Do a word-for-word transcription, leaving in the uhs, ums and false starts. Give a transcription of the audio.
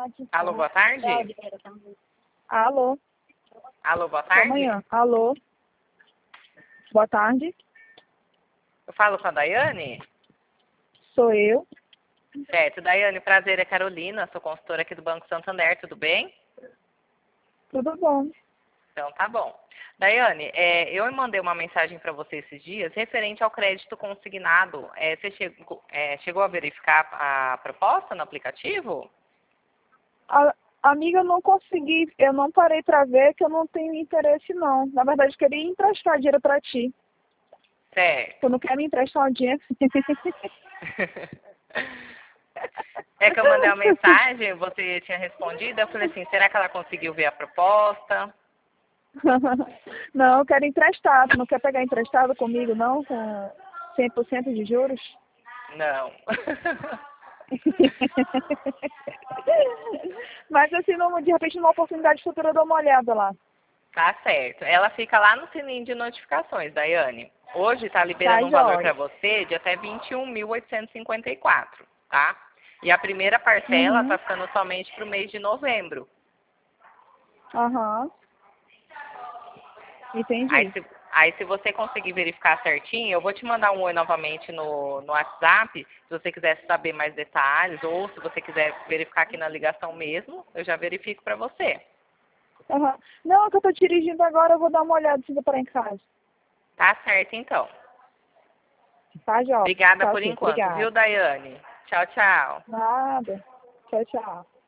Alô, boa tarde? Alô? Alô, boa Até tarde? amanhã. Alô? Boa tarde. Eu falo com a Daiane? Sou eu. Certo, Daiane, prazer, é Carolina, sou consultora aqui do Banco Santander, tudo bem? Tudo bom? Então tá bom. Daiane, é, eu mandei uma mensagem para você esses dias referente ao crédito consignado. É, você chegou, é, chegou a verificar a proposta no aplicativo? A, amiga, eu não consegui, eu não parei pra ver que eu não tenho interesse não. Na verdade, eu queria emprestar dinheiro pra ti. Certo. Tu não quer me emprestar um dinheiro? É que eu mandei uma mensagem, você tinha respondido, eu falei assim, será que ela conseguiu ver a proposta? Não, eu quero emprestar. Tu não quer pegar emprestado comigo, não? Com cem por cento de juros? Não. Mas assim, não, de repente, numa oportunidade futura, eu dou uma olhada lá. Tá certo. Ela fica lá no sininho de notificações, Daiane. Hoje está liberando Tá, um valor jóia. para você de até vinte e um mil oitocentos e cinquenta e quatro, tá? E a primeira parcela Uhum. está ficando somente para o mês de novembro. Aham. Aí Entendi. se, aí, se você conseguir verificar certinho, eu vou te mandar um oi novamente no, no WhatsApp, se você quiser saber mais detalhes, ou se você quiser verificar aqui na ligação mesmo, eu já verifico para você. Aham. Não, é que eu tô dirigindo agora, eu vou dar uma olhada se eu parar em casa. Tá certo, então. Tá, Jó? Obrigada Tá, por ok. enquanto, viu, Obrigada. Daiane? Tchau, tchau. Nada. Tchau, tchau.